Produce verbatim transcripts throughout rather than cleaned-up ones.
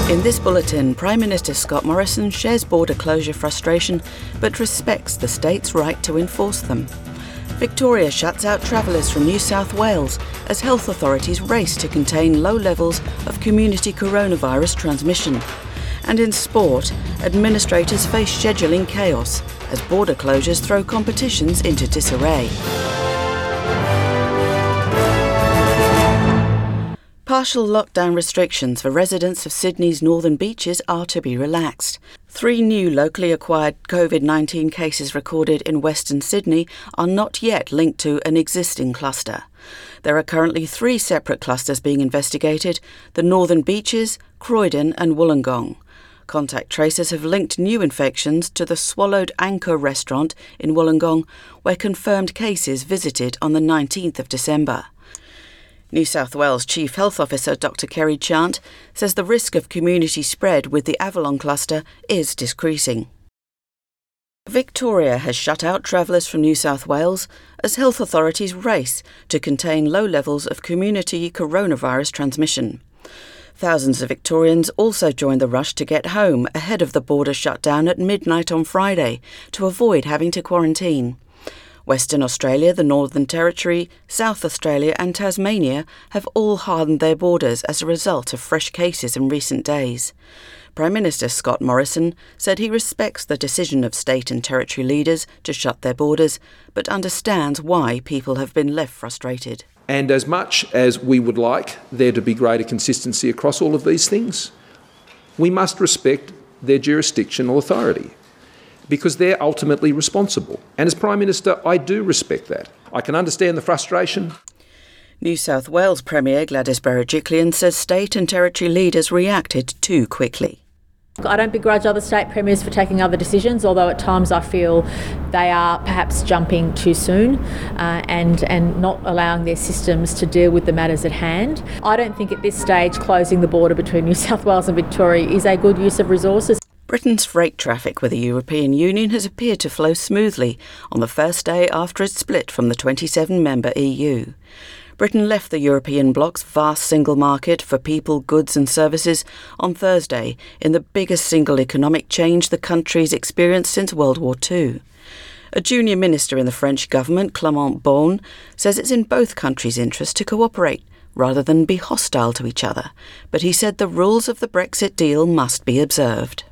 In this bulletin, Prime Minister Scott Morrison shares border closure frustration but respects the state's right to enforce them. Victoria shuts out travellers from New South Wales as health authorities race to contain low levels of community coronavirus transmission. And in sport, administrators face scheduling chaos as border closures throw competitions into disarray. Partial lockdown restrictions for residents of Sydney's northern beaches are to be relaxed. Three new locally acquired COVID nineteen cases recorded in Western Sydney are not yet linked to an existing cluster. There are currently three separate clusters being investigated: the northern beaches, Croydon and Wollongong. Contact tracers have linked new infections to the Swallowed Anchor restaurant in Wollongong, where confirmed cases visited on the nineteenth of December. New South Wales Chief Health Officer Doctor Kerry Chant says the risk of community spread with the Avalon cluster is decreasing. Victoria has shut out travellers from New South Wales as health authorities race to contain low levels of community coronavirus transmission. Thousands of Victorians also joined the rush to get home ahead of the border shutdown at midnight on Friday to avoid having to quarantine. Western Australia, the Northern Territory, South Australia and Tasmania have all hardened their borders as a result of fresh cases in recent days. Prime Minister Scott Morrison said he respects the decision of state and territory leaders to shut their borders, but understands why people have been left frustrated. And as much as we would like there to be greater consistency across all of these things, we must respect their jurisdictional authority, because they're ultimately responsible. And as Prime Minister, I do respect that. I can understand the frustration. New South Wales Premier Gladys Berejiklian says state and territory leaders reacted too quickly. I don't begrudge other state premiers for taking other decisions, although at times I feel they are perhaps jumping too soon uh, and, and not allowing their systems to deal with the matters at hand. I don't think at this stage closing the border between New South Wales and Victoria is a good use of resources. Britain's freight traffic with the European Union has appeared to flow smoothly on the first day after it split from the twenty-seven member E U. Britain left the European bloc's vast single market for people, goods and services on Thursday in the biggest single economic change the country's experienced since World War Two. A junior minister in the French government, Clément Beaune, says it's in both countries' interest to cooperate rather than be hostile to each other, but he said the rules of the Brexit deal must be observed.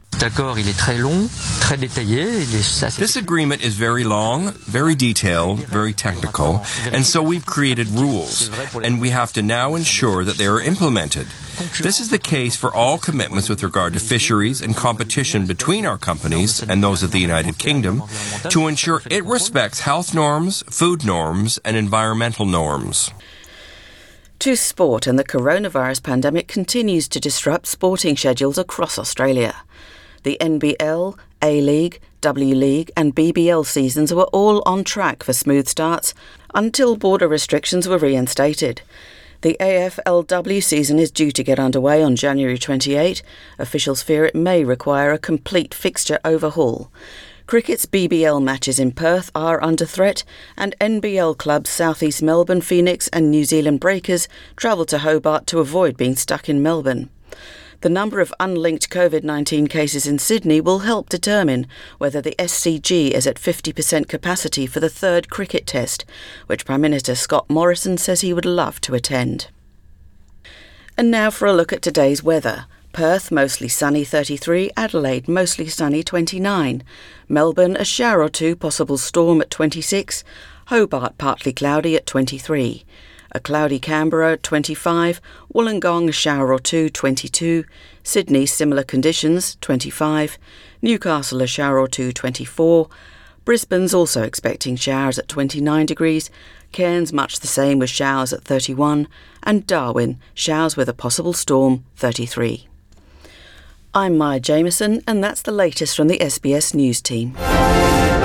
This agreement is very long, very detailed, very technical, and so we've created rules, and we have to now ensure that they are implemented. This is the case for all commitments with regard to fisheries and competition between our companies and those of the United Kingdom to ensure it respects health norms, food norms, and environmental norms. To sport, and the coronavirus pandemic continues to disrupt sporting schedules across Australia. The N B L, A-League, W-League and B B L seasons were all on track for smooth starts until border restrictions were reinstated. The A F L W season is due to get underway on January twenty-eighth. Officials fear it may require a complete fixture overhaul. Cricket's B B L matches in Perth are under threat, and N B L clubs South East Melbourne, Phoenix and New Zealand Breakers travel to Hobart to avoid being stuck in Melbourne. The number of unlinked COVID nineteen cases in Sydney will help determine whether the S C G is at fifty percent capacity for the third cricket test, which Prime Minister Scott Morrison says he would love to attend. And now for a look at today's weather. Perth, mostly sunny thirty-three, Adelaide, mostly sunny twenty-nine, Melbourne, a shower or two, possible storm at twenty-six, Hobart, partly cloudy at twenty-three, a cloudy Canberra at twenty-five, Wollongong, a shower or two, twenty-two, Sydney, similar conditions, twenty-five, Newcastle, a shower or two, twenty-four, Brisbane's also expecting showers at twenty-nine degrees, Cairns much the same with showers at thirty-one, and Darwin, showers with a possible storm, thirty-three. I'm Maya Jameson, and that's the latest from the S B S News team.